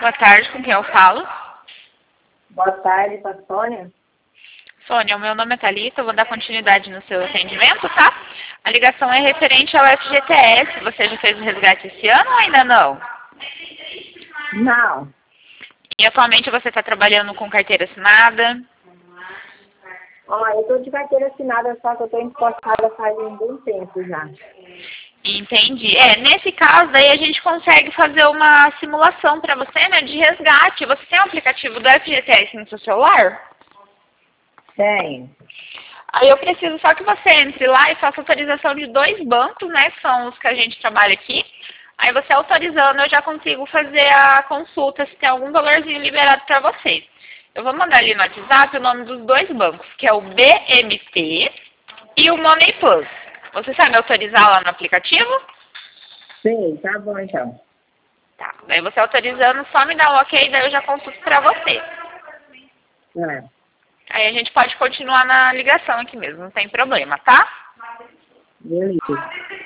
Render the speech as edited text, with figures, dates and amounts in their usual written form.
boa tarde, com quem eu falo? Boa tarde, com a Sônia. Sônia, o meu nome é Thalita, eu vou dar continuidade no seu atendimento, tá? A ligação é referente ao FGTS. Você já fez o resgate esse ano ou ainda não? Não. E atualmente você está trabalhando com carteira assinada? Ó, eu tô de carteira assinada, só que eu tô encostada faz um bom tempo já. Entendi. Nesse caso aí a gente consegue fazer uma simulação para você, né, de resgate. Você tem o aplicativo do FGTS no seu celular? Tenho. Aí eu preciso só que você entre lá e faça autorização de 2 bancos, né, que são os que a gente trabalha aqui. Aí você autorizando, eu já consigo fazer a consulta se tem algum valorzinho liberado para você. Eu vou mandar ali no WhatsApp o nome dos 2 bancos, que é o BMT e o Money Plus. Você sabe autorizar lá no aplicativo? Sim, tá bom então. Tá. Daí você autorizando, só me dá o ok, daí eu já consulto para você. É. Aí a gente pode continuar na ligação aqui mesmo, não tem problema, tá? Beleza.